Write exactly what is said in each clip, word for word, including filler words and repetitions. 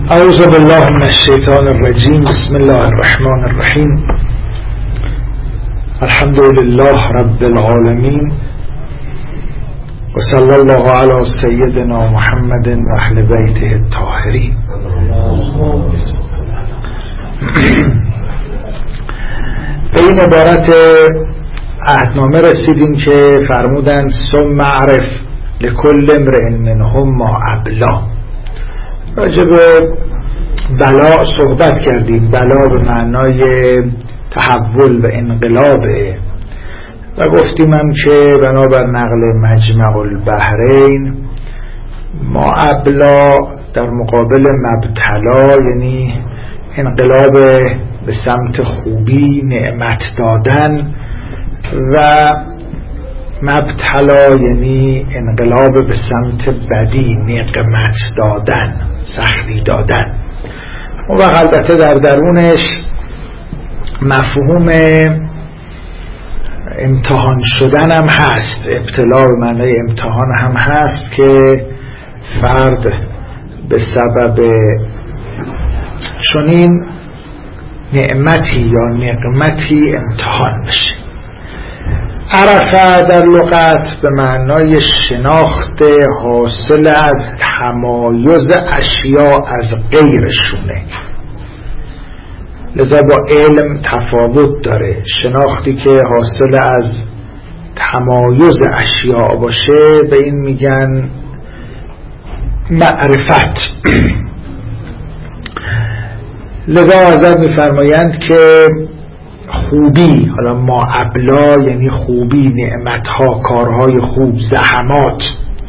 اعوذ بالله من الشیطان الرجیم. بسم الله الرحمن الرحیم. الحمد لله رب العالمین و صلی الله علی سیدنا محمد و اهل بیته الطاهرین. به این عبارت عهدنامه رسیدیم که فرمودند ثم اعرف لکل امرئ منهم ما ابلا. راجع به بلا صحبت کردیم. بلا به معنای تحول و انقلاب و گفتیم هم که بنابر نقل مجمع البحرین ما ابلا در مقابل مبتلا یعنی انقلاب به سمت خوبی، نعمت دادن، و مبتلا یعنی انقلاب به سمت بدی، نقمت دادن، سختی دادن. و البته در درونش مفهوم امتحان شدن هم هست. ابتلا به معنی امتحان هم هست که فرد به سبب چنین نعمتی یا نقمتی امتحان بشه. عرفه در لغت به معنای شناخت حاصل از تمایز اشیاء از غیرشونه، لذا با علم تفاوت داره. شناختی که حاصل از تمایز اشیاء باشه به این میگن معرفت. لذا حضرت میفرمایند که خوبی، حالا ما ابلا یعنی خوبی، نعمتها، کارهای خوب، زحمات،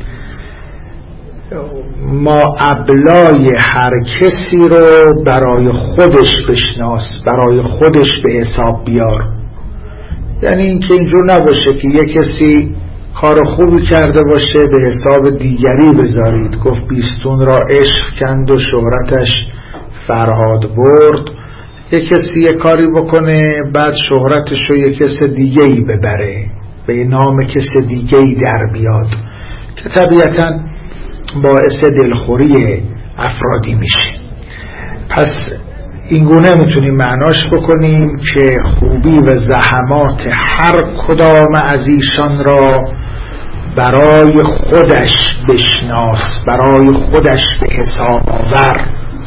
ما ابلای هر کسی رو برای خودش بشناس، برای خودش به حساب بیار. یعنی اینکه اینجور نباشه که یک کسی کار خوبی کرده باشه به حساب دیگری بذارید. گفت بیستون را عشق کند و شهرتش فرهاد برد. یک کسی یک کاری بکنه بعد شهرتش رو یک کس دیگه ای ببره، به نام کس دیگه ای در بیاد، که طبیعتاً باعث دلخوری افرادی میشه. پس اینگونه میتونیم معناش بکنیم که خوبی و زحمات هر کدام از ایشان را برای خودش بشناس، برای خودش به حساب آور.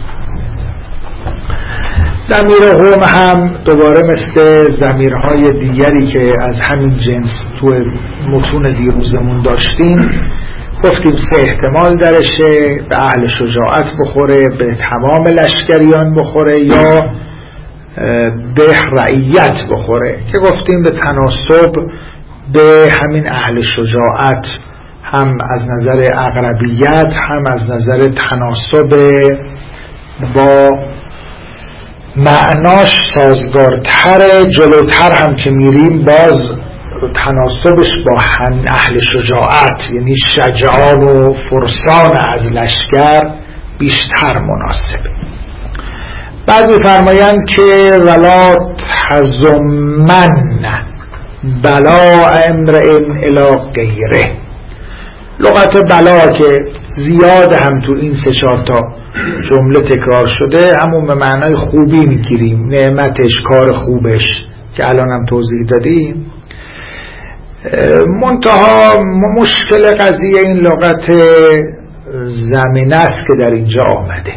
ضمیر هم هم دوباره مثل ضمیرهای دیگری که از همین جنس تو متون دیروزمون داشتیم گفتیم سه احتمال درشه: به اهل شجاعت بخوره، به تمام لشکریان بخوره، یا به رعیت بخوره، که گفتیم به تناسب به همین اهل شجاعت هم از نظر اقربیت هم از نظر تناسب با معناش سازگارتر. جلوتر هم که میریم باز تناسبش با هم اهل شجاعت یعنی شجعان و فرسان از لشکر بیشتر مناسبه. بعد می‌فرمایند که ولا تزمن بلا امرئ الی غیره. لغت بلا که زیاد هم تو این سه چهار تا جمله تکرار شده همون به معنای خوبی میگیریم، نعمتش، کار خوبش که الان هم توضیح دادیم. منتها مشکل قضیه این لغت زمینه است که در اینجا آمده.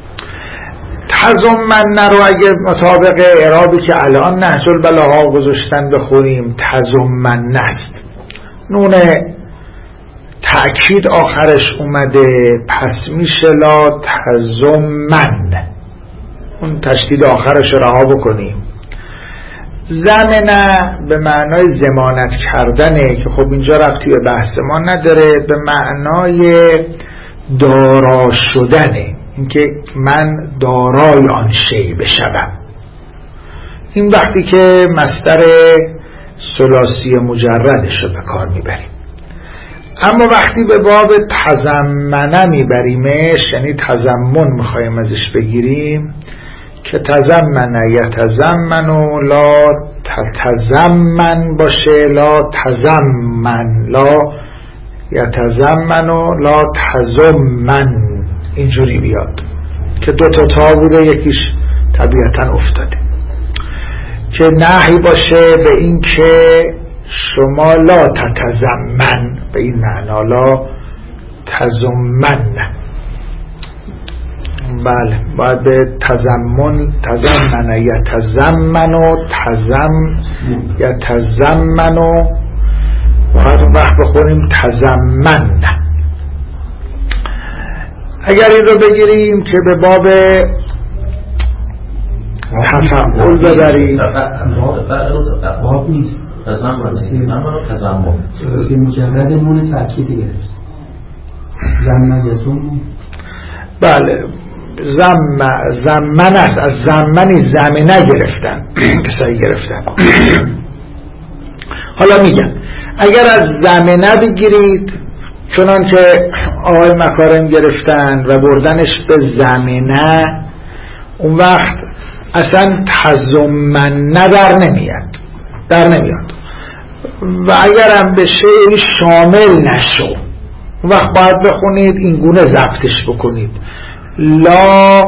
تزمن رو اگه مطابق اعرابی که الان نهج البلاغه گذاشتن بخونیم تزمن است، نون تأکید آخرش اومده، پس میشه لا تزمن، اون تشدید آخرش رها بکنیم. زمنه به معنای ضمانت کردنه که خب اینجا ربطی به بحث ما نداره. به معنای دارا شدنه، اینکه من دارای آن شی بشوم. این وقتی که مصدر ثلاثی مجردش رو به کار میبریم. اما وقتی به باب تزمنه میبریمش، یعنی تزمن میخوایم ازش بگیریم، که تزمن یتزمن و لا تتزمن باشه، لا تزمن لا یتزمن و لا تزمن، اینجوری بیاد که دو تا تا بوده، یکیش طبیعتا افتاده. که نهی باشه به این که شما لا تتزمن، به این معنا لا تزمن. بله باید به تزمن، تزمن یتزمن و تزم یتزمن و باید اون وقت بخونیم تزمن. اگر این رو بگیریم که به باب تفعول ببریم، باب نیست، تزمن و تزمن که مجرد نون تأکید گرفت. زمن یزم، بله زم زمن است، از زمنی زمینه گرفتن کسایی گرفتن. حالا میگم اگر از زمینه بگیرید چنان که آقای مکارم گرفتن و بردنش به زمینه، اون وقت اصلا تزمن در نمیاد در نمیاد و اگرم بشه یعنی شامل نشو، اون وقت باید بخونید این گونه ضبطش بکنید لا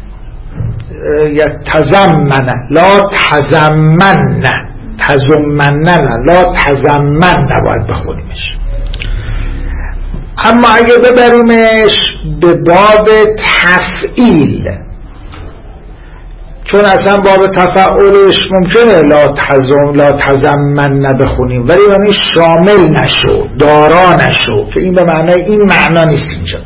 یتزمن، لا تزمن، تزمن نه، لا تزمن نباید بخونیمش. اما اگه ببریمش به باب تفعیل، چون اصلا باب تفعولش ممکنه لا تزم لا تزمن نبخونیم، ولی یعنی شامل نشو، دارا نشو، که این به معنای این معنا نیست اینجا.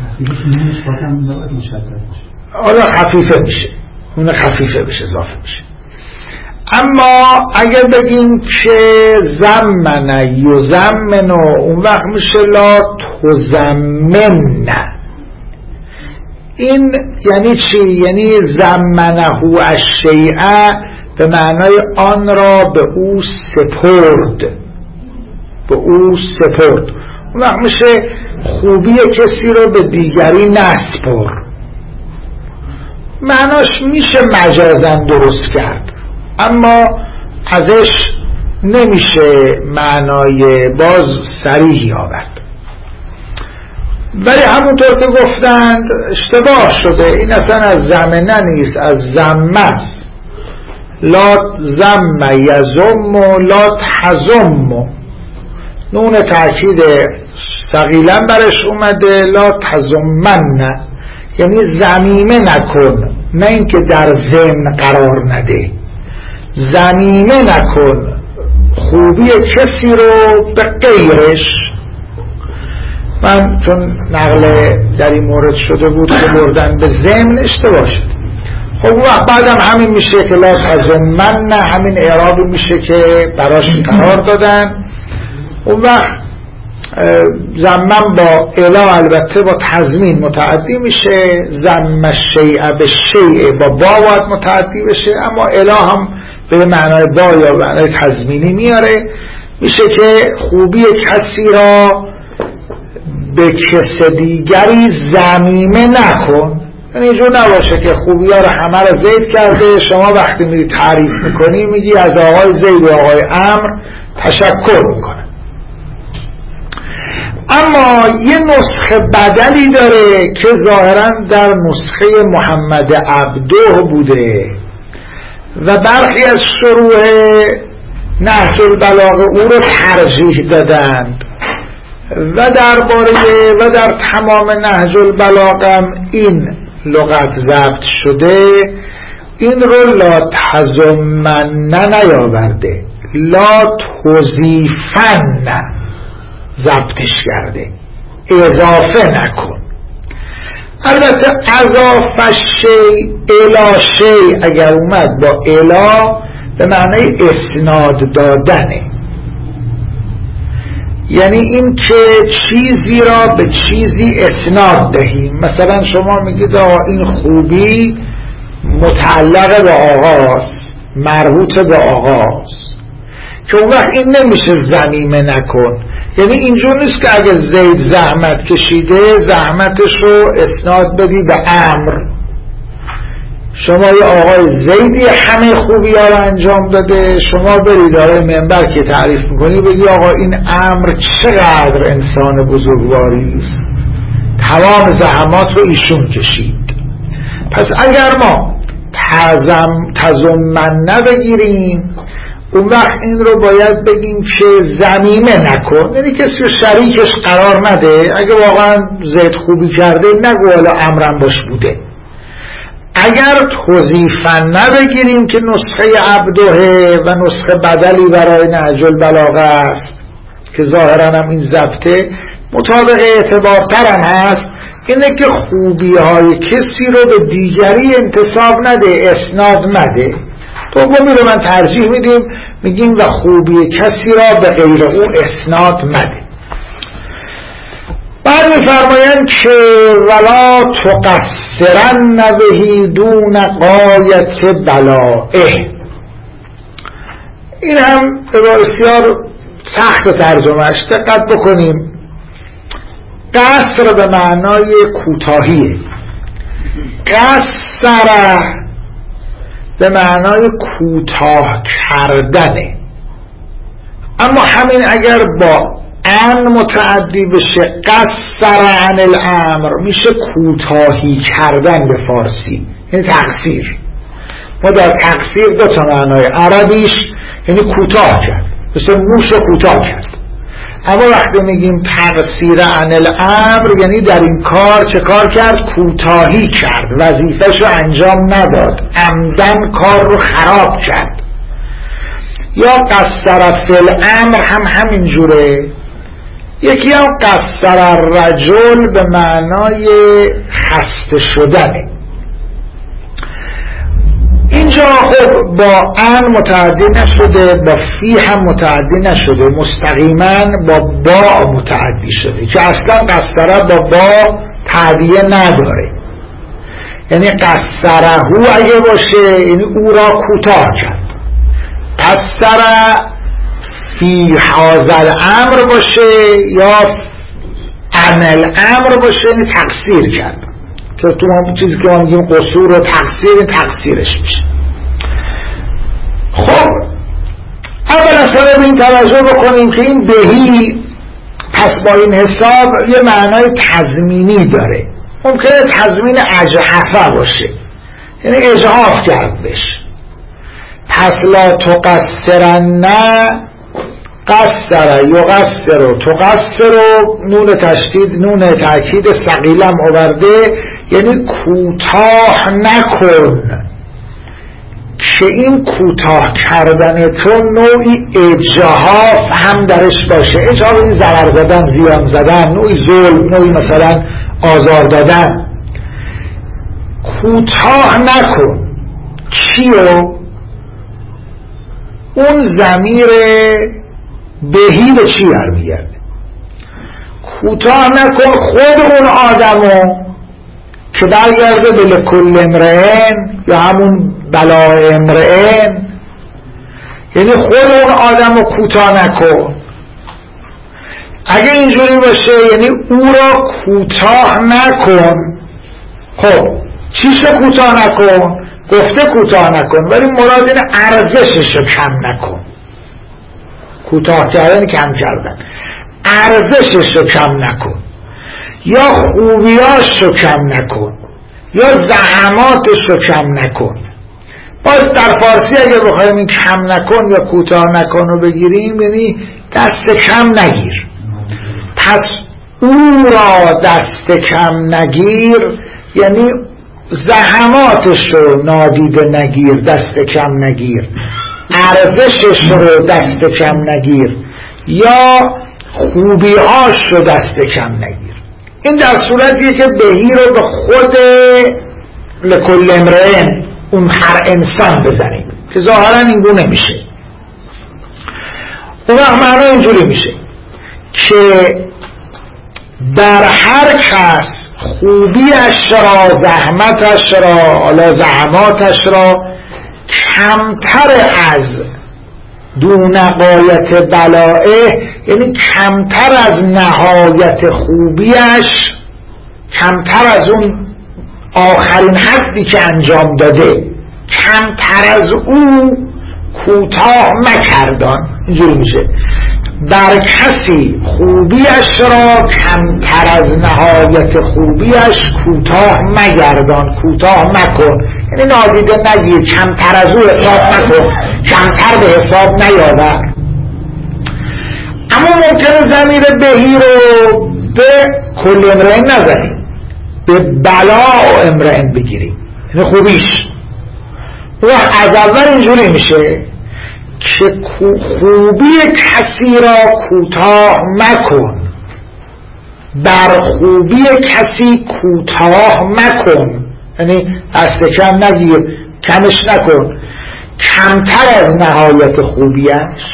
حالا خفیفه میشه، اون خفیفه بشه، اضافه میشه. اما اگر بگیم که زمن یزمن، اون وقت میشه لا تزمن. این یعنی چی؟ یعنی زمنه الشیء، به معنای آن را به او سپرد، به او سپرد. اون وقت میشه خوبی کسی رو به دیگری نسپر. معناش میشه مجازاً درست کرد، اما ازش نمیشه معنای باز صریحی آورد. ولی همونطور که گفتند اشتباه شده، این اصلا از زمنه نیست، از زمه است. لا زم یزم و لا تزم، نون تأکید ثقیلا برش اومده، لا تزمن یعنی زمیمه نکن، نه اینکه در ضمن قرار نده، زمیمه نکن خوبی کسی رو به غیرش. من چون نقل در این مورد شده بود که بردن به ضمن اشتباه شد. خب وقت بعدم همین میشه که لا تزمن، همین اعرابی میشه که براش قرار دادن. اون وقت زمن با الا البته با تضمین متعدی میشه، زم الشیء به شیء با با باید متعدی بشه، اما الا هم به معنای با یا معنای تضمینی میاره، میشه که خوبی کسی را به کس دیگری ذمیمه نکن. یعنی اینجور نباشه که خوبی ها رو همه را زید کرده، شما وقتی میری تعریف میکنی میگی از آقای زید و آقای عمرو تشکر میکنه. اما یه نسخه بدلی داره که ظاهرا در نسخه محمد عبده بوده و برخی از شروح نهج البلاغه او رو ترجیح دادند و درباره و در تمام نهج البلاغه این لغت ضبط شده، این رو لا تزمن نیاورده، لا تضیفن ضبطش کرده، اضافه نکن. البته اضافه شی الی شی اگر اومد با الا به معنی اسناد دادنه، یعنی این که چیزی را به چیزی اسناد دهیم. مثلا شما میگید آقا این خوبی متعلق به آقاست، مربوط به آقاست، که اون وقت این نمیشه ضمیمه نکن. یعنی اینجور نیست که اگه زید زحمت کشیده زحمتش رو اسناد بدی به امر. شما یه آقای زیدی همه خوبی ها رو انجام داده، شما برید آقای منبر که تعریف میکنی بگی آقا این امر چقدر انسان بزرگواری است، تمام زحمات رو ایشون کشید. پس پس اگر ما تزم تزمن بگیریم اون وقت این رو باید بگیم که ضمیمه نکن، یعنی کسی رو شریکش قرار نده. اگه واقعا زید خوبی کرده نگو حالا امرم باش بوده. اگر توظیفن نبگیریم که نسخه عبدوه و نسخه بدلی برای نهج البلاغه است که ظاهرا هم این ضبطه مطابق اعتبارتر هم هست، اینه که خوبی های کسی رو به دیگری انتساب نده، اسناد نده. دومی رو من ترجیح میدیم، میگیم و خوبی کسی را به غیر او اسناد مده. بعد میفرمایند که ولا تقصرن بهی دون غایت بلائه. این هم بسیار سخت ترجمهش، دقت بکنیم. قصر به معنای کوتاهیه، قصر به معنای کوتاه کردنه. اما همین اگر با ان متعدی بشه، قصر عن الامر، میشه کوتاهی کردن به فارسی، یعنی تقصیر. ما در تقصیر دو تا معنای، عربیش یعنی کوتاه کرد، مثل موش رو کوتاه کرد. اما وقتی میگیم تقصیر عن الامر یعنی در این کار چه کار کرد؟ کوتاهی کرد، وظیفه‌ش رو انجام نداد، عمدن کار رو خراب کرد. یا قصر فی الامر هم همین جوره. یکی هم قصر الرجل به معنای خسته شدنه. اینجا خب با ان متعدی نشده، با فی هم متعدی نشده، مستقیما با با متعدی شده که اصلا قصره با با تعدیه نداره. یعنی قصرهو اگه باشه یعنی او را کوتاه کرد، قصر فی هذا الامر باشه یا عن الامر باشه یعنی تقصیر کرد، که تو هم چیزی که ما میگیم قصور و تقصیر، تقصیرش میشه. خب اول اصلا به این توجه بکنیم که این بهی پس با این حساب یه معنای تضمینی داره. ممکنه تضمین اجحفه باشه، یعنی اجحاف کرد بشه. پس لا تقصرن، قصر یقصر تقصر، نون تشدید نون تأکید ثقیلم آورده، یعنی کوتاه نکن. که این کوتاه کردن تو نوعی اجحاف هم درش باشه. اجحاف این ضرر زدن، زیان زدن، نوعی ظلم، نوعی مثلا آزار دادن. کوتاه نکن چیو؟ اون ضمیر بهی به چی برمیگرده؟ کوتاه نکن خود اون آدمو که برگرده به لکل امرئن یا همون بلا امرئن، یعنی خود اون آدمو کوتاه نکن. اگه اینجوری باشه یعنی او را کوتاه نکن. خب چیشو کوتاه نکن؟ گفته کوتاه نکن، ولی مراد اینه ارزشش رو کم نکن. کوتاه کردن کم کردن، ارزشش رو کم نکن، یا خوبیاش رو کم نکن، یا زحماتش رو کم نکن. باز در فارسی اگه بخوایم این کم نکن یا کوتاه نکن رو بگیریم یعنی دست کم نگیر. پس او را دست کم نگیر یعنی زحماتش رو نادیده نگیر، دست کم نگیر، ارزشش رو دست کم نگیر، یا خوبی‌هاش رو دست کم نگیر. این در صورتیه که بهی رو به خود لکل امرئن، اون هر انسان بزنیم که ظاهرا این گونه میشه. اون وقت معنی اینجوری میشه که در هر کس خوبیش را، زحمتش را، حالا زحماتش را کمتر از دون غایت بلائه، یعنی کمتر از نهایت خوبیش، کمتر از اون آخرین حدی که انجام داده، کمتر از اون کوتاه مکردان. اینجوری میشه بر کسی خوبیش را کمتر از نهایت خوبیش کوتاه مگردان، کوتاه مکن، یعنی نادیده نگیر، کمتر از او حساب نکن، کمتر به حساب نیاور. اما ممکنه ضمیر بهی رو به کل امرئ نزنیم، به بلا و امرئ بگیریم، یعنی خوبیش. و از اول اینجوری میشه که خوبی کسی را کوتاه مکن، بر خوبی کسی کوتاه مکن، یعنی دست کم نگیر، کمش نکن، کمتر از نهایت خوبیش.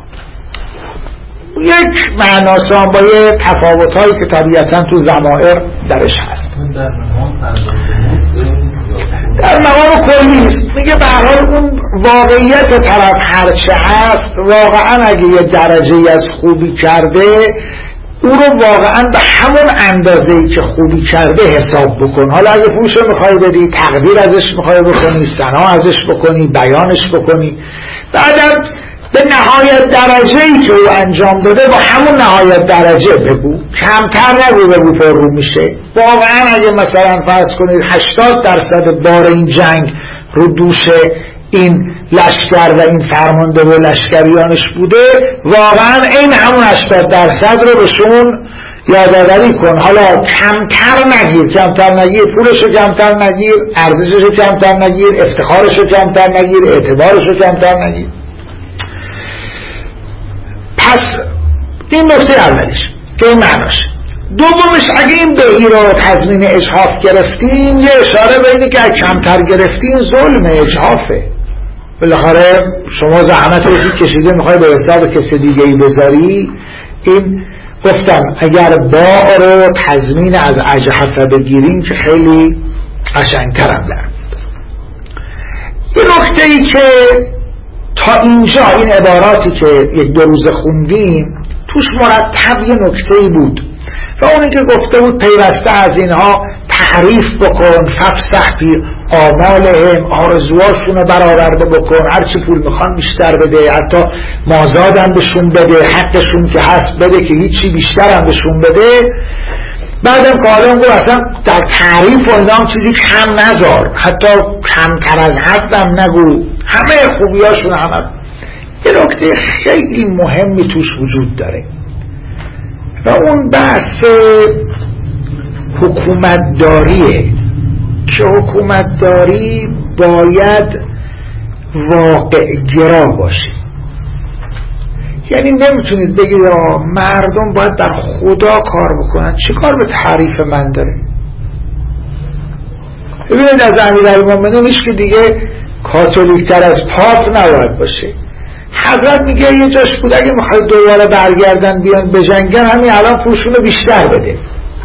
یک معناسان با یه تفاوت‌هایی که طبیعتاً تو ضمائر درش هست. در مقام کلی نیست، میگه به هر حال اون واقعیت طرف هرچه هست، واقعا اگه یه درجه از خوبی کرده او رو واقعا به همون اندازه‌ای که خوبی کرده حساب بکن. حالا اگه فروش میخوای بدی، تقدیر ازش میخوای بکنی، ثنا ازش بکنی، بیانش بکنی، بعدم به نهایت درجه‌ای که او انجام داده با همون نهایت درجه بگو، کمتر نگو بگو پر رو میشه. واقعا اگه مثلا فرض کنید هشتاد درصد بار این جنگ رو دوش این لشکر و این فرمانده و لشکریانش بوده، واقعا این همون هشتاد درصد رو بهشون یادآوری کن. حالا کمتر نگیر، کمتر نگیر، پولشو کمتر نگیر، ارزششو کمتر نگیر، افتخارشو کمتر نگیر، اعتبارشو کمتر نگیر. پس این نکته اولیش که این معناش. دومش اگه این بهی رو تضمین اجحاف گرفتیم، یه اشاره به اینه که اگه کمتر گرفتیم ظلم اجحافه. بالاخره شما زحمت رو که کشیده میخوای به حساب کسی دیگه ای بذاری. این گفتم اگر با رو تضمین از اجحافه بگیریم که خیلی قشنگترم در یه نکته ای که تا اینجا این عباراتی که یک دو روز خوندیم توش مرتب یه نکته‌ای بود و اونی که گفته بود پیوسته از اینها تعریف بکن، ففسح بی آمالهم، آرزوهاشون رو برآورده بکن، هرچی پول میخوان بیشتر بده، حتی مازادم بهشون بده، حقشون که هست بده که هیچی بیشتر هم بهشون بده. بعدم که حالا اونگو اصلا در تعریف و اینا هم چیزی کم نذار، حتی کمتر از حدم نگو، همه خوبیاشون همه. یه نکته خیلی مهمی توش وجود داره و اون بحث حکومتداریه که حکومتداری باید واقع گرا باشه. یعنی نمیتونید بگید مردم باید در خدا کار بکنن، چه کار به تعریف من داره؟ ببینید از امیرالمومنین هیچ که دیگه کاتولیکتر از پاپ نباید باشه. حضرت میگه یه جاش بود اگه میخوای دوباره برگردن بیان بجنگن همین الان پولشون رو بیشتر بده.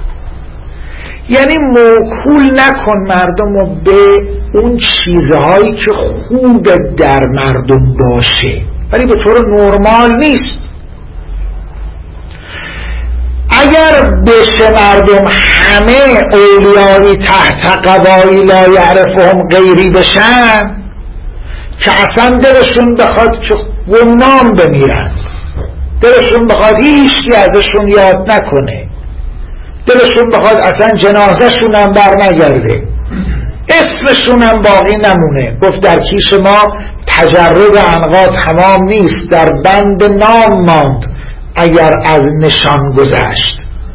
یعنی موکول نکن مردم رو به اون چیزهایی که خوب در مردم باشه ولی به طور نرمال نیست. اگر بشه مردم همه اولیایی تحت قبایی لا یعرفهم غیری بشن که اصلا دلشون بخواد که گمنام بمیرن، دلشون بخواد هیچکی ازشون یاد نکنه، دلشون بخواد اصلا جنازهشون هم بر نگرده، اسمشون هم باقی نمونه. گفت در کیش ما تجرد عنقا تمام نیست، در بند نام ماند اگر از نشان گذشت.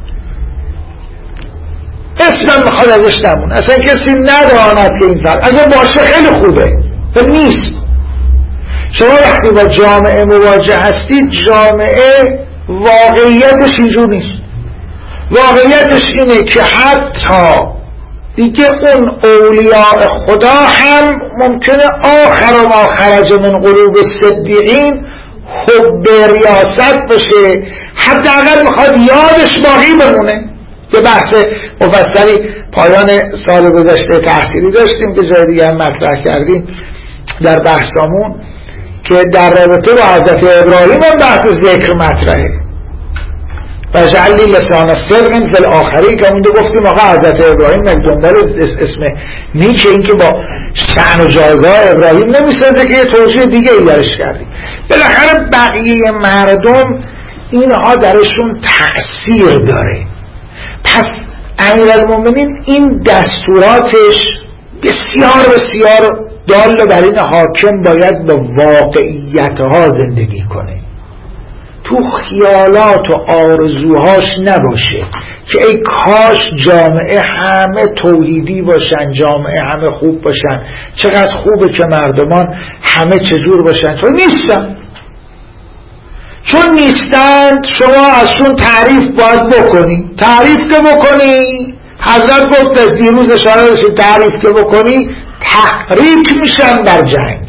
اسمم بخواد ازش نمونه، اصلا کسی نداند که این فرق، اگر باشه خیلی خوبه و نیست. شما وقتی با جامعه مواجه هستید، جامعه واقعیتش اینجور نیست. واقعیتش اینه که حتی دیگه اون اولیاء خدا هم ممکنه آخر و ما خرج من قلوب صدیقین حب ریاست بشه، حتی اگر میخواد یادش باقی بمونه. یه بحث مفصلی پایان سال گذشته تحصیلی داشتیم که جای دیگه هم مطرح کردیم در بحثامون که در رابطه با حضرت ابراهیم هم بحث ذکر مطرحه و جعلی لسان صدق فی الاخری که اونده گفتیم آقا حضرت ابراهیم دنبال اسم نیک این که با شأن و جایگاه ابراهیم نمیسازه که یه توجیه دیگه ای درش کردیم. بالاخره بقیه مردم اینها درشون تأثیر داره. پس امیرالمومنین این دستوراتش بسیار بسیار دال بر این حاکم باید با واقعیتها زندگی کنه، تو خیالات و آرزوهاش نباشه که ای کاش جامعه همه توحیدی باشن، جامعه همه خوب باشن، چقدر خوبه که مردمان همه چجور باشن. تو نیستن، چون نیستند شما ازشون تعریف باید بکنی. تعریف که بکنی، حضرت گفت از دیروز اشاره داشتید، تعریف که بکنی تحریک میشن در جنگ.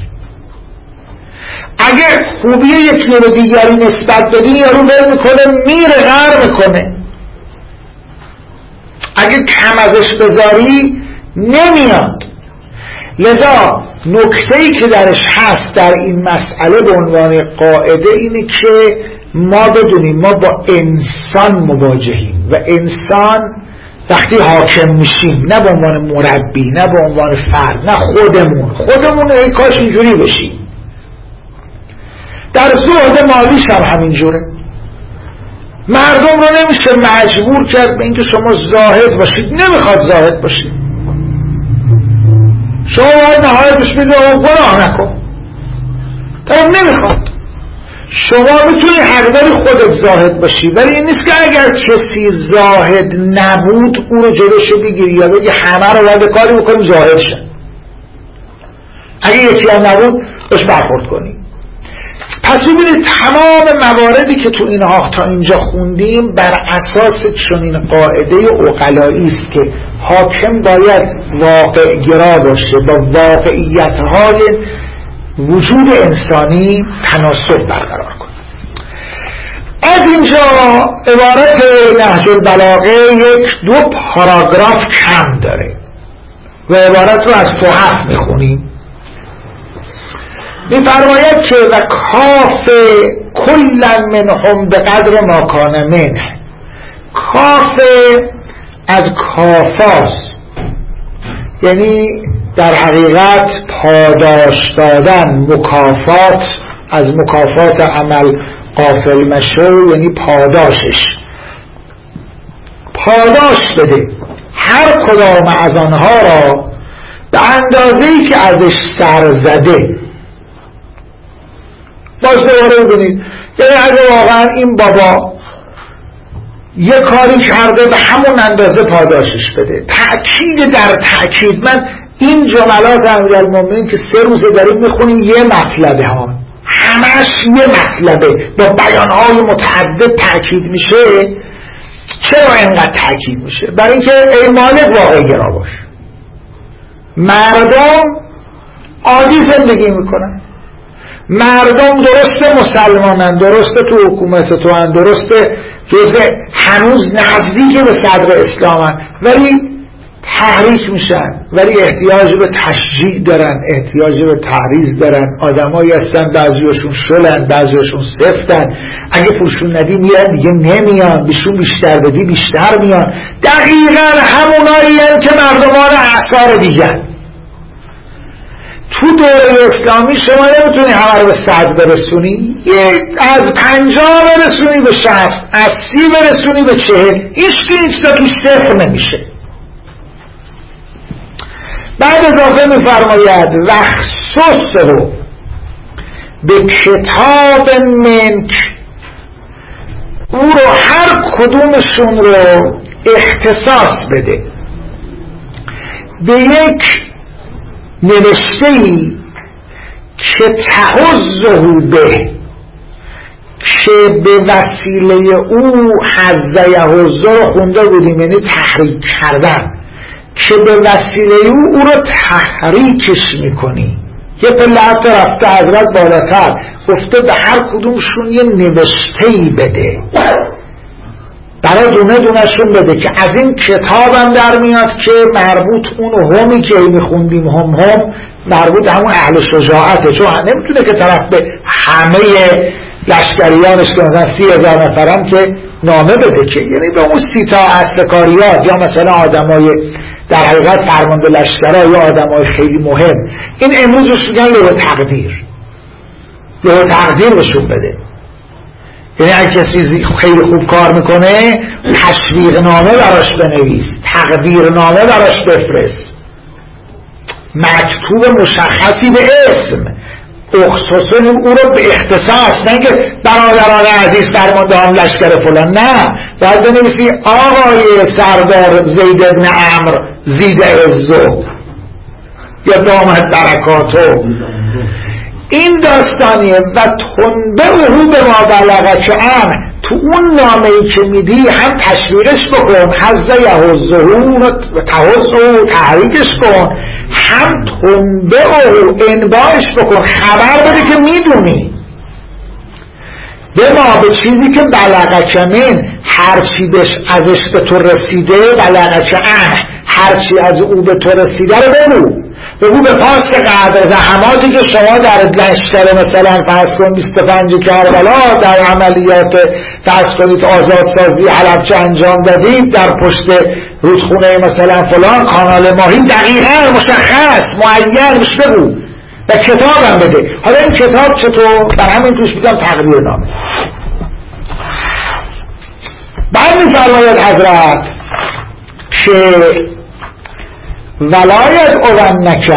اگر خوبی یکی رو دیگری نسبت بدی یارو ول میکنه میره غر میکنه، اگه کم ازش بذاری نمیاد. لذا نکته‌ای که درش هست در این مسئله به عنوان قاعده اینه که ما بدونیم ما با انسان مواجهیم و انسان وقتی حاکم میشیم نه به عنوان مربی، نه به عنوان فرد، نه خودمون خودمون ای کاش اینجوری بشیم. در زهد مالیش هم همینجوره. مردم رو نمیشه مجبور کرد به اینکه شما زاهد باشید، نمیخواد زاهد باشید. شما باید نهایتش بگید آقا گناه نکن، طرف نمیخواد. شما میتونی حق داری خودت زاهد باشی، ولی این نیست که اگر کسی زاهد نبود او رو جلوشو بگیری یا بگی همه رو باید کاری بکنی زاهد شن. اگه یکی هم نبود باش برخورد کنی. پس ببینید تمام مواردی که تو اینها تا اینجا خوندیم بر اساس چنین قاعده عقلایی است که حاکم باید واقع گرا باشه، با واقعیت‌های وجود انسانی تناسب برقرار کنه. از اینجا عبارت نهج البلاغه یک دو پاراگراف کم داره و عبارت رو از تحف میخونیم. می‌فرماید که و کاف کلا منهم به قدر ما کان منه. کاف از کافاست، یعنی در حقیقت پاداش دادن، مکافات، از مکافات عمل غافل مشو یعنی پاداشش. پاداش بده هر کدام از آنها را به اندازه‌ای که ازش سر زده. باز دوباره ببینید، یعنی اگه واقعا این بابا یه کاری کرده به همون اندازه پاداشش بده. تأکید در تأکید. من این جملات امیرالمومنین که سه روزه داریم میخونیم یه مطلبه ها، همش یه مطلبه با بیانهای متعدد تأکید میشه. چرا اینقدر تأکید میشه؟ برای اینکه ای مالک واقعی گرا باش. مردم عادی زندگی میکنن، مردم درسته مسلمانن، درسته تو حکومت تو هن، درسته جزء هنوز نزدیک به صدر اسلامن، ولی تحریک میشن، ولی احتیاج به تشجیع دارن، احتیاج به تعریض دارن. آدمایی هستن بعضیاشون شلن، بعضیاشون سفتن، اگه پولشون ندی میان دیگه نمیان، بهشون بیشتر بدی بیشتر میان. دقیقا همونایی هن که مردمان اعصار دیگر. تو دوره اسلامی شما نمیتونی همه رو به صد برسونی، از پنجاه برسونی به شصت، از سی برسونی به چهل، هیچ که هیچ تا توش صفر نمیشه. بعد اضافه میفرماید وخصوصه به کتاب منک، او رو هر کدومشون رو اختصاص بده به یک نوشته‌ای که تحضه به، که به وسیله او حظ یحضه رو خونده بودیم، یعنی تحریک کردن، که به وسیله او او رو تحریکش میکنی. یه پله حتی رفته حضرت بالاتر، گفته به هر کدومشون یه نوشته‌ای بده، برای دونه دونشون بده که از این کتابم در میاد که مربوط اون همی که میخوندیم هم هم مربوط همون اهل شجاعته، چون نمیتونه که طرف به همه لشکریانش که مثلا سی هزار نفرم که نامه بده که، یعنی به اون سی تا اصلکاریات یا مثلا آدمای در حقیقت فرمانده لشکرها یا آدمای خیلی مهم. این امروزش میگن لوح تقدیر، لوح تقدیر بهشون بده. یعنی اگه کسی خیلی خوب کار میکنه تشویق نامه براش بنویس، تقدیر نامه براش بفرست، مکتوب مشخصی به اسم، اختصاص او رو به اختصاص، نه که برادران عزیز فرماندهان لشکر فلان، نه، باید بنویسی آقای سردار زید ابن عمرو زید عزو یا دامت برکاتو. این داستانیه. و تنبه او به ما بلغه که ام، تو اون نامه ای که میدی هم تشویقش بکن، حزه یهزهون تحزه تحریکش کن، هم تنبه او انباعش بکن، خبر بده که میدونی. به ما به چیزی که بلغه که من، هرچی بش ازش به تو رسیده، بلغه که ام، هرچی از او به تو رسیده رو بگو. بگو به پاس قدر زحماتی که شما در لشکر مثلا فرض کن بیست و پنج کربلا در عملیات فرض کنید آزادسازی حلبچه انجام دادید، در پشت رودخونه مثلا فلان کانال ماهی، دقیقا مشخص معین بهش بگو و کتابم بده. حالا این کتاب چطور؟ بر همین توش میگم تقدیر نامه. بعد میفرماید حضرت که ولایت اونکه،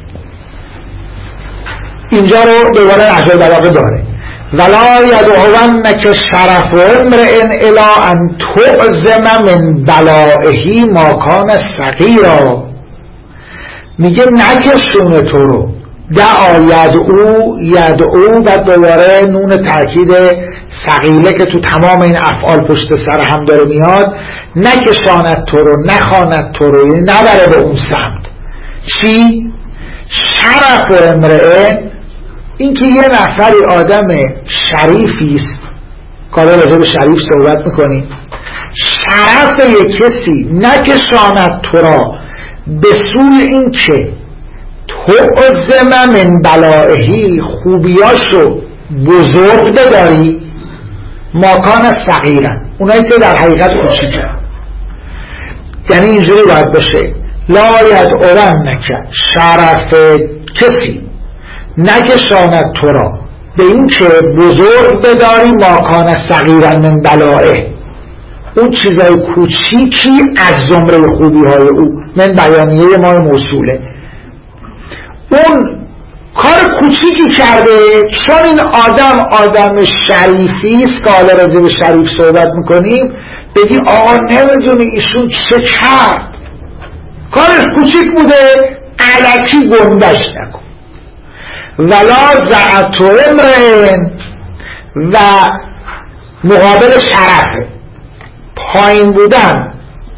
اینجا رو دوباره نحوه بلاغه داره، ولایت اونکه شرف امرئ الی ان تعظم من بلائه ما کان صغیرا، میگه نکشونه تو رو، دعا یدعو یدعو و دوباره نون تأکید ثقیله که تو تمام این افعال پشت سر هم داره میاد، نکشاند تو رو، نخواند تو رو، یعنی نبره به اون سمت. چی؟ شرف امرئ، این که یه نفری آدم شریفی است، کار راجع به شریف صحبت میکنیم، شرف یک کسی نکشاند تو را به سوی این که تعظم من بلائهی، خوبیاشو بزرگ بداری، ماکان صغیرن، اونایی که در حقیقت کوچیکه. یعنی اینجوری باید بشه، لا یدعونک، شرف کسی نکشاند تو را به این که بزرگ بداری ماکان صغیرن من بلائه، اون چیزای کوچیکی از زمره خوبی های او، من بیانیه ما موصوله، اون کار کوچیکی کرده، چون این آدم آدم شریفی است که حالا راجع به شریف صحبت میکنیم، بگی آقا نمیدونی ایشون چه کرد، کارش کوچیک بوده، الکی گندش نکن. ولا زعت امرئ، و مقابل شرفه، پایین بودن،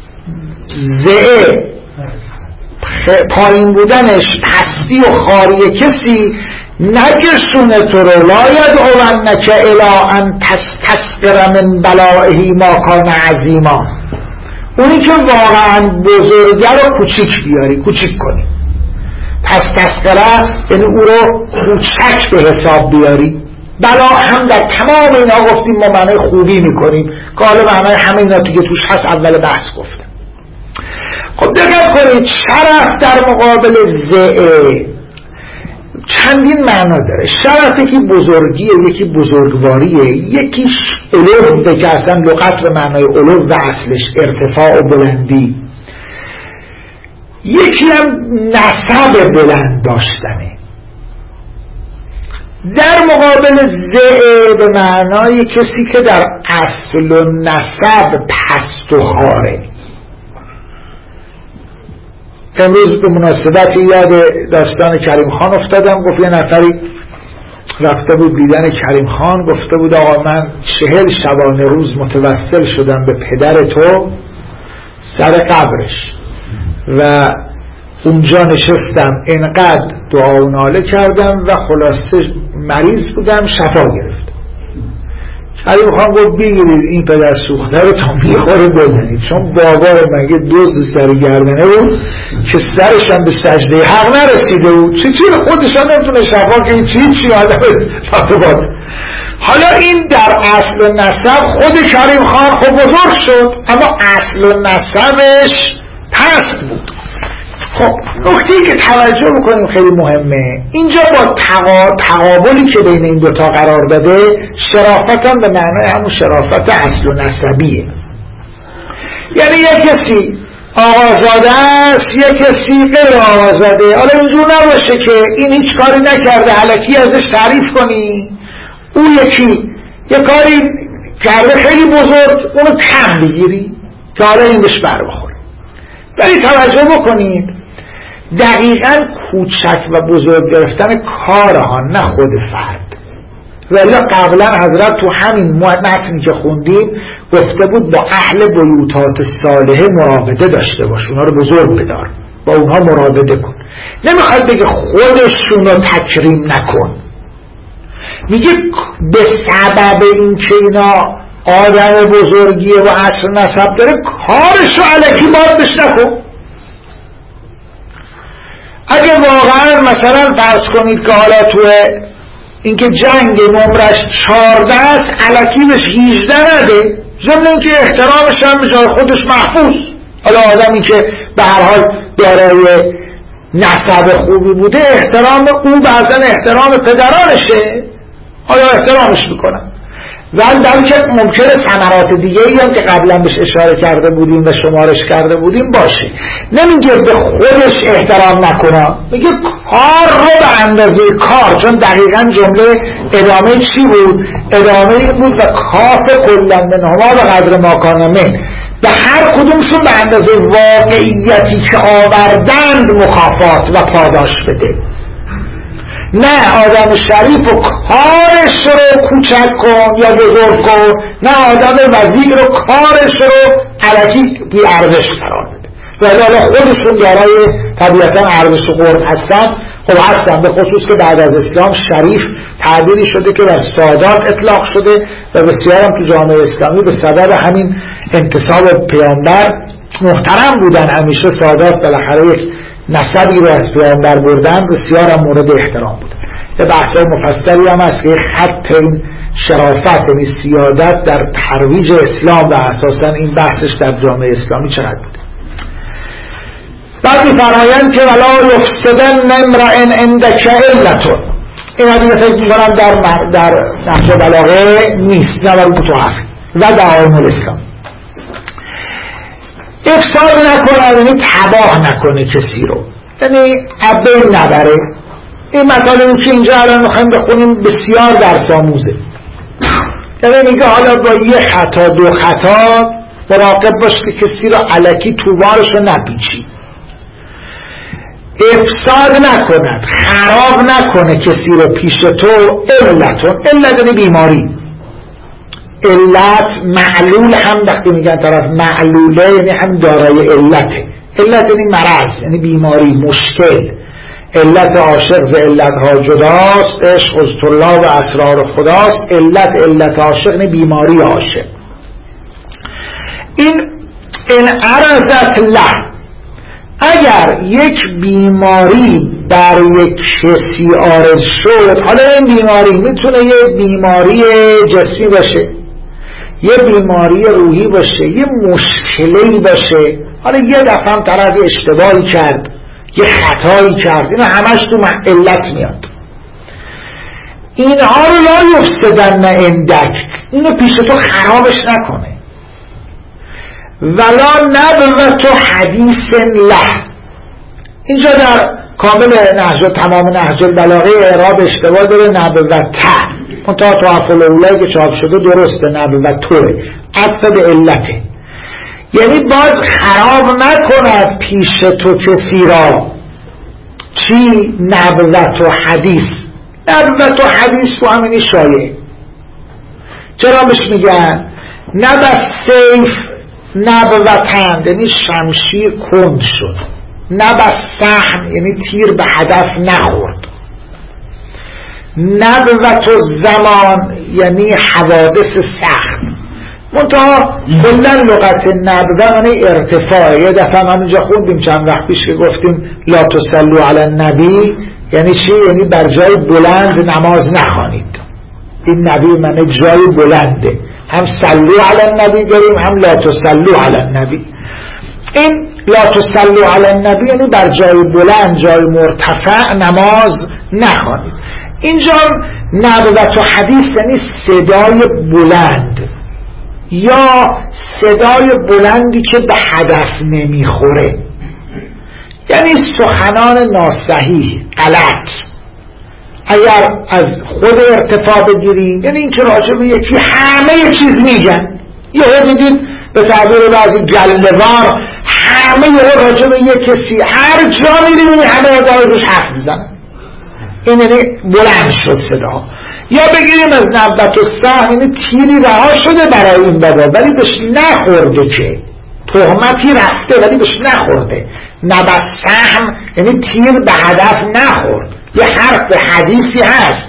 زعه پایین بودنش، هستی و خاری کسی نکشونه تو رو، لا یدعونک الی ان تستسقر من بلائه ما کان عظیما، اونی که واقعا بزرگه رو کوچیک بیاری، کوچیک کنی. پس تسقره یعنی او رو کوچک به حساب بیاری. بلا هم در تمام اینا گفتیم ما معنی خوبی میکنیم که حالا معنی همه اینا که توش هست اول بحث گفتم. خب دقت کنید، شرف در مقابل زعه چندین معنا داره. شرف یکی بزرگیه، یکی بزرگواریه، یکی علوه که اصلا لغت به معنای علوه و اصلش ارتفاع و بلندی، یکی هم نسب بلند داشتنه. در مقابل زعه به معنای کسی که در اصل و نسب پست و خاره. امروز به مناسبت یاد داستان کریم خان افتادم، گفت یه نفری رفته بود دیدن کریم خان، گفته بود آقا من چهل شبانه روز متوسل شدم به پدر تو سر قبرش و اونجا نشستم، اینقدر دعا و ناله کردم و خلاصه مریض بودم، شفا گرفتم. کریم خان گفت بگیرید این پدر سوخته رو تا میخوره بزنید، چون بابا مگه دوز سر گردنه بود که سرشم به سجده حق نرسیده بود، چی چی خودشان نمیتونه شفا که این چی چی آدم فاتبات. حالا این در اصل و نسب خود کریم خان خب بزرگ شد، اما اصل و نسبش پست بود. خب نکته‌ای که توجه بکنیم خیلی مهمه، اینجا با تقا... تقابلی که بین این دوتا قرار داده، شرافت هم به معنای همون شرافت اصل و نسبیه. یعنی یک کسی آقازاده است، یک کسی غیر آقازاده. حالا اینجور نباشه که این هیچ کاری نکرده الکی ازش تعریف کنی، اون یکی یک کاری کرده خیلی بزرگ اونو کم بگیری که حالا این بهش بر بخوره. ولی توجه بکنید دقیقاً کوچک و بزرگ گرفتن کار ها، نه خود فرد. ولی قبلا حضرت تو همین متنی که خوندیم گفته بود با اهل بیوتات صالحه مراوده داشته باش، اونا رو بزرگ بدار، با اونها مراوده کن. نمیخواد بگه خودشون رو تکریم نکن، میگه به سبب این که اینا آدم بزرگیه و اصل نسب داره کارشو الکی بادش نکن. اگه واقعا مثلا فرض کنید که حالا توی اینکه جنگ نمرش چارده است الکی بهش هیجده نده، ضمن اینکه احترامش هم به جای خودش محفوظ. حالا آدمی که به هر حال دارای نسب خوبی بوده احترام او بعضا احترام پدرانشه، حالا احترامش میکنن. ولی بلکه ممکنه ثمرات دیگه ای هم که قبلا بهش اشاره کرده بودیم و شمارش کرده بودیم باشه. نمیگه به خودش احترام نکنه، میگه کار رو به اندازه کار، چون دقیقا جمله ادامه چی بود؟ ادامه این بود و کاف کلا منهما به قدر ما کان من، به هر کدومشون به اندازه واقعیتی که آوردند مکافات و پاداش بده. نه آدم شریف و کارش رو کوچک کن یا بزرگ کن، نه آدم وزیر و کارش رو الکی بی ارزش قرار بده. ولی حالا خودشون دارای طبیعتا ارزش و قرب هستن، خب هستن، به خصوص که بعد از اسلام شریف تعبیری شده که بر سادات اطلاق شده و بسیار هم تو جامعه اسلامی به سبب همین انتساب پیامبر محترم بودن. همیشه سادات بالاخره یک نسبی رو از پیامبر بردن، بسیار هم مورد احترام بودن. یه بحثای مفصلی هم هست که خط این شرافت، یعنی سیادت در ترویج اسلام و اساسا این بحثش در جامعه اسلامی چقدر بوده. بعد می‌فرمایند که ولا یفسدن امرئ عندک علتون، این حدیث فکر می‌کنم در در نهج بلاغه نیست، نه در متوحف و دعایم الاسلام. افساد نکنه یعنی تباه نکنه کسی رو، یعنی عبه نبره. این مطالبی که اینجا الان میخوایم بخونیم بسیار درس آموزه. یعنی میگه حالا با یه خطا دو خطا مراقب باش که کسی رو الکی توبارش رو نپیچی. افساد نکند، خراب نکنه کسی رو پیش تو. علتون، علت یعنی بیماری. علت معلول هم وقتی میگن طرف معلوله یعنی هم دارای علته. علت یعنی مرض، یعنی بیماری، مشکل. علت عاشق ز علتها جداست، عشق حضرت الله و اسرار خداست. علت علت عاشق یعنی بیماری عاشق. این این عرضت له، اگر یک بیماری بر یک کسی عارض شد، حالا این بیماری میتونه یه بیماری جسمی باشه، یه بیماری روحی باشه، یه مشکلی باشه، حالا یه دفعه هم طرف اشتباهی کرد، یه خطایی کرد، اینا همش تو علت میاد. اینها رو لا یفسدن عندک، اینو پیش تو خرابش نکنه. ولا نبوت حدیث له، اینجا در کامل نهج، تمام نهج البلاغه اعراب اشتباه داره، نبوت منتها تو افعال اولایی که چاپ شده درسته، نبوت توه، عطف به علته. یعنی باز خراب نکند پیش تو کسی را چی؟ نبوت و حدیث. نبوت و حدیث تو همینی شایع. چرا بهش میگن نبس سیف نبوتند، یعنی شمشیر کند شد. نبس سهم یعنی تیر به هدف نخورد. نبوت و زمان یعنی حوادث سخت. منتها کلن لغت نبوه یعنی ارتفاع. یه دفعه من اینجا خوندیم چند وقت پیش که گفتیم لا تسلو علی النبی یعنی چی؟ یعنی بر جای بلند نماز نخوانید. این نبی معنی جای بلنده، هم سلو علی النبی داریم هم لا تسلو علی النبی. این لا تصلوا علی النبی یعنی بر جای بلند، جای مرتفع نماز نخوانید. اینجا نبوت و حدیث یعنی صدای بلند یا صدای بلندی که به هدف نمیخوره، یعنی سخنان ناصحیح، غلط. اگر از خود ارتفاع بگیریم یعنی این که راجع به یکی همه چیز میگن، یه دیدید به تعبیر بعضی گله‌وار همه یه راجع به یک کسی هر جا میریم همه ادعای روش حرف میزنن، این یعنی بلند شد صدا. یا بگیریم از نبوت السهم یعنی تیری رها شده برای این بابا ولی بهش نخورده، که تهمتی رفته ولی بهش نخورده. نبوت سهم یعنی تیر به هدف نخورد، یه حرف حدیثی هست.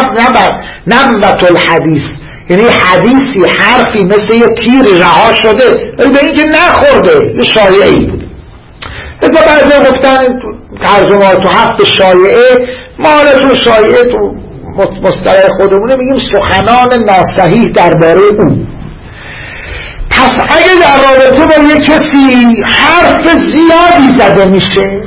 نبوت الحدیث یعنی حدیثی حرفی مثل یه تیر رها شده ولی به این که نخورده، یه شایعی بوده. ازا بعضی گفتن ترجمات تو هفت شایعه، مالتون شایعه تو مصطلح خودمونه میگیم سخنان ناصحیح درباره او. پس اگه در رابطه با یک کسی حرف زیادی زده میشه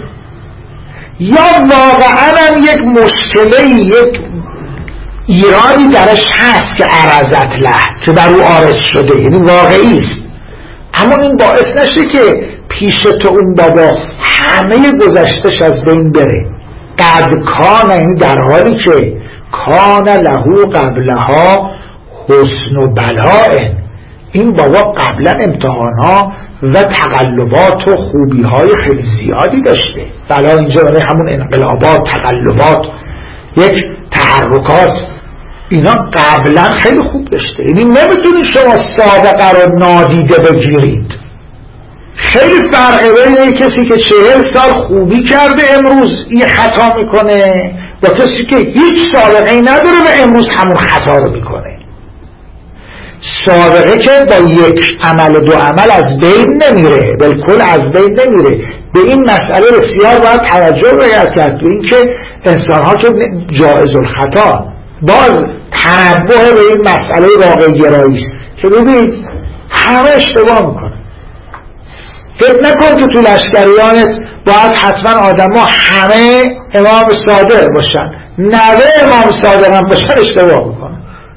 یا واقعا هم یک مشکله، یک ایرانی درش هست که عرضت له، که بر او عارض شده، یعنی واقعی است، اما این باعث نشه که پیش تو اون بابا همه گذشتش از بین بره. قد کان یعنی در حالی که کان له قبلها حسن و بلاء، این بابا قبلا امتحانها و تقلبات و خوبی های خیلی زیادی داشته. بلا اینجا برای همون انقلابات، تقلبات، یک تحرکات، اینا قبلا خیلی خوب داشته. یعنی نمیتونید شما سابقه رو نادیده بگیرید. خیلی فرقه بین کسی که چهل سال خوبی کرده امروز یه خطا میکنه و کسی که هیچ سابقه ای نداره و امروز همون خطا رو میکنه. سابقه که با یک عمل دو عمل از بین نمیره، بالکل از بین نمیره. به این مسئله بسیار باید توجه باید کرد، به این که انسان ها که جایز الخطا باز تنبه به این مسئله واقع گرایی است که ببینید همه اشتباه میکنه. فکر نکن که تو لشکریانت باید حتما آدم ها همه امام صادق باشن، نوه امام صادق هم باشن، اشتباه میکنه.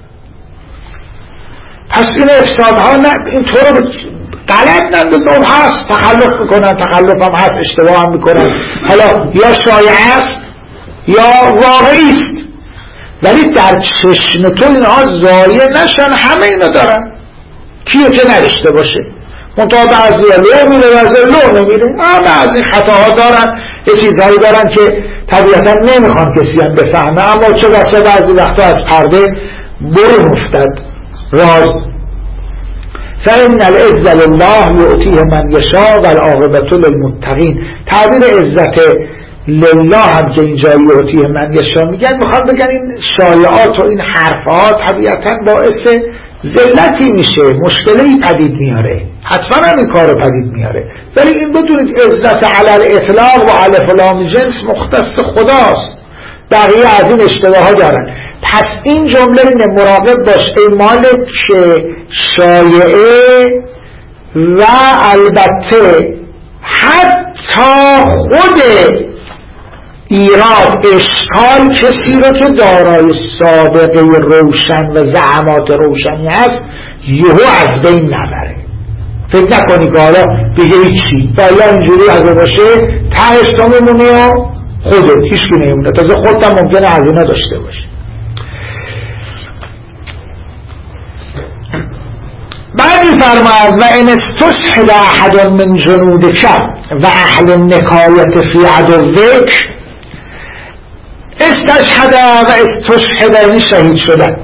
پس این افسادها نه این طور رو غلط نندازم، هست تخلف میکنن، تخلف هم هست، اشتباه هم میکنن، حالا یا شایعه است یا واقعی است، ولی در چشم تو اینها ضایع نشن. همه اینا دارن، کیه که نداشته باشه؟ منطقه بعضی لو میره بعضی لو نمیره، همه از این خطاها دارن، یه چیزهایی دارن که طبیعتا نمیخوان کسی هم بفهمه، اما چه بسا بعضی وقتا از پرده برون افتد راز. فإن العزة لله یؤتیه من یشاء والعاقبة للمتقین. تعبیر عزت لله هم که اینجا یؤتیه من یشاء میگن، میخواد بگن این شایعات و این حرفها طبیعتا باعث ذلتی میشه، مشکلی پدید میاره، حتما هم این کار پدید میاره، ولی این بدونید عزت علی الاطلاق و علی فلان جنس مختص خداست، بقیه از این اشتباه ها دارن. پس این جمله اینه مراقب باش ای مالک که شایعه و البته حتی خود ایراد اشکال کسی رو که دارای سابقه روشن و زعامات روشنی هست یهو از بین نبره. فکر نکنی که حالا بگه چی بالا اینجوری از باشه تهش تو میمونی و خودت هیچ که نمیمونه، تازه خودت هم ممکنه از اینا داشته باشه. بعد می‌فرماید و ان استشهد احد من جنودک و اهل النکایت فی عدوک. استشهد و استشهد یعنی شهید شدن.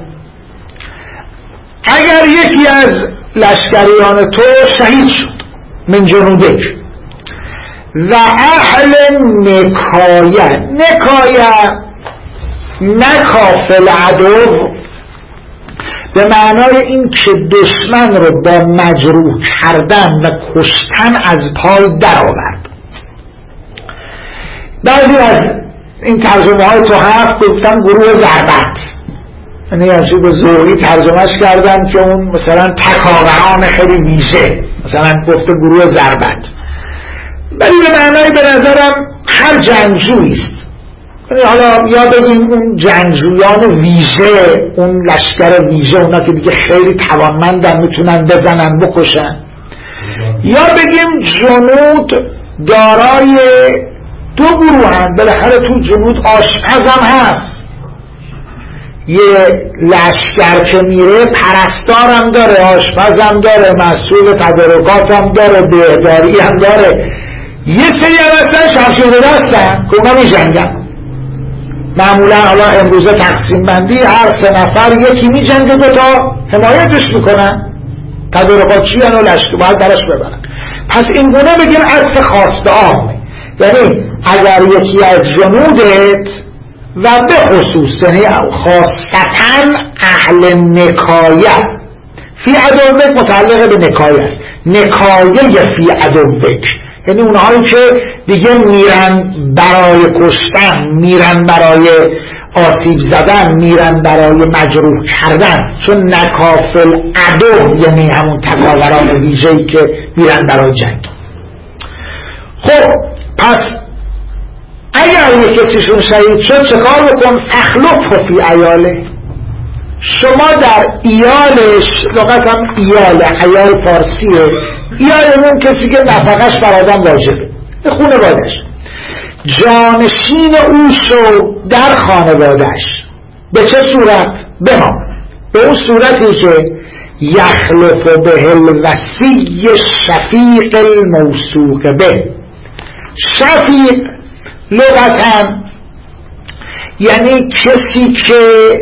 اگر یکی از لشکریان تو شهید شد من جنودک و اهل نکایت، نکایت نکافل عدو به معنای این که دشمن رو با مجروح کردن و کشتن از پای در آورد. بعضی از این ترجمه های تو هفت گفتن گروه ضربت، یعنی همچنین به زوری ترجمهش کردن که اون مثلا تکاوران خیلی ویژه، مثلا گفته گروه ضربت. ولی به معنای به نظرم هر جنگجویست. یعنی حالا یا بگیم اون جنگجویان ویژه، اون لشکر ویژه، اونا که دیگه خیلی توانمندن میتونن بزنن بکشن، یا بگیم جنود دارای دو گروهن. بالاخره تو جنود آشپز هم هست، یه لشکر که میره پرستار هم داره، آشپز هم داره، مسئول تدارکات هم داره، بهداری هم داره. یه سری هم هستن شمشیر به دستن که اونا می جنگن. معمولا حالا امروزه تقسیم بندی، هر سه نفر یکی می جنگه، دو تا حمایتش میکنن، تدارکاتچی هن و لشکر باید درش ببرن. پس این گونه بگیم عطف خاص به عامه، یعنی اگر یکی از جنودت و به خصوص یعنی خاصتاً اهل نکایه، فی عدوک متعلق به نکایه است، نکایه فی عدوک یعنی اونهایی که دیگه میرن برای کشتن، میرن برای آسیب زدن، میرن برای مجروح کردن، چون نکافل عدو یعنی همون تکاوران ویژه‌ای که میرن برای جنگ. خب پس اگر یک کسیشون شهید شد چه کار بکن؟ اخلفه فی عیاله، شما در ایالش، لغت هم ایاله، عیال فارسیه، ایال اون کسی که نفقش بر آدم واجبه، خانوادش، جانشین او شو در خانوادش. به چه صورت؟ بما به اون صورتی که یخلف به الوصی شفیق الموثوق به. شفیق لغتاً یعنی کسی که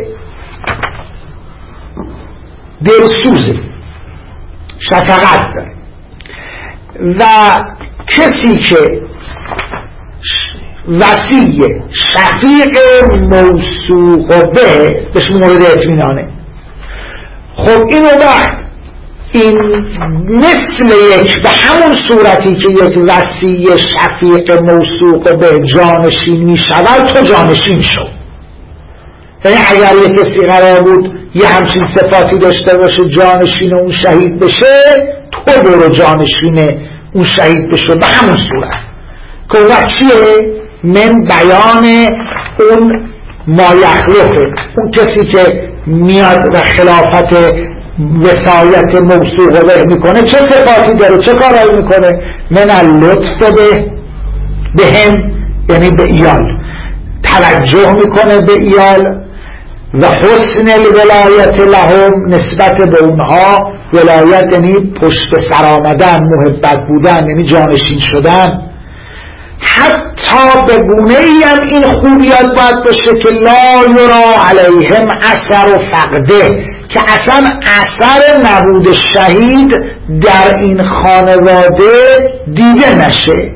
دلسوزه، شفقت داره، و کسی که وصیه، شفیق موثوق به بهش مورد اطمینانه. خب اینو وقت این مثل یک، به همون صورتی که یک وصی شفیق موثوق به جانشین می شود، تو جانشین شو. یعنی اگر یک کسی قرار بود یه همچین صفاتی داشته باشه جانشین اون شهید بشه، تو برو جانشین اون شهید بشه به همون صورت. که اون وقت چیه؟ من بیان اون مایخلفه، اون کسی که میاد و خلافت وصایت موثوق به میکنه چه صفاتی داره، چه کارهایی میکنه؟ من اللطف به بهم یعنی به ایال، توجه میکنه به ایال، و حسن الولایت لهم نسبت به اونها، ولایت یعنی پشت سر آمدن، محبت بودن یعنی جانشین شدن. حتی به گونه ای هم این خوبیات باید باشه که لا یرا علیهم اثر و فقده، که اصلا اثر نبود شهید در این خانواده دیده نشه.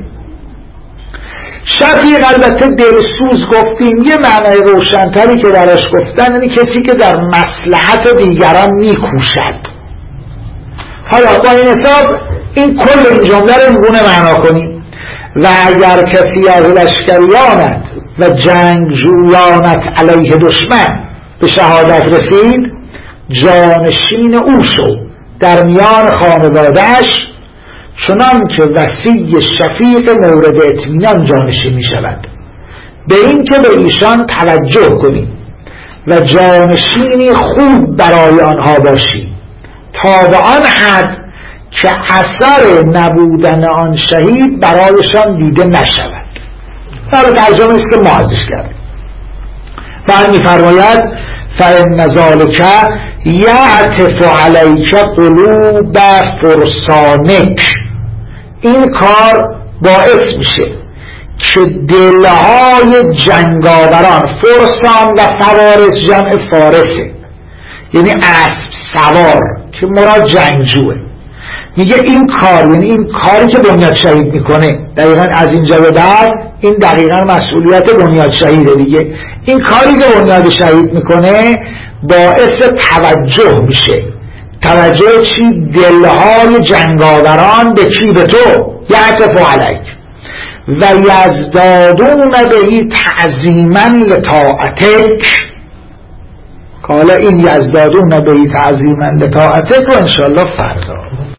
شفیق البته دلسوز گفتیم، یه معنی روشنتری که براش گفتن یعنی کسی که در مصلحت دیگران میکوشد. حالا با این حساب این کل این جمله رو اینگونه معنا کنیم: و اگر کسی از لشکریانت و جنگجویانت علیه دشمن به شهادت رسید، جانشین او شو در میان خانواده‌اش، چنان که وصی شفیق مورد اطمینان جانشین می شود، به این که به ایشان توجه کنی و جانشینی خوب برای آنها باشی، تا به آن حد که اثر نبودن آن شهید برایشان دیده نشود. حالا ترجمه است که ما ازش کردیم. بعد می فرماید فإن ذلک یعطف علیک قلوب فرسانک، این کار باعث میشه که دلهای جنگاوران، فرسان و فوارس جمع فارسه یعنی اسب سوار که مراد جنگجوه، میگه این کار یعنی این کاری که بنیاد شهید میکنه، دقیقا از اینجا به بعد این دقیقا مسئولیت بنیاد شهیده دیگه، این کاری که بنیاد شهید میکنه باعث توجه میشه. توجه چی؟ دلهای جنگاوران به کی؟ به تو. یعطف علیک و یزدادون بهی تعظیما لطاعتک. حالا این یزدادون بهی تعظیما لطاعتک رو انشاءالله فردا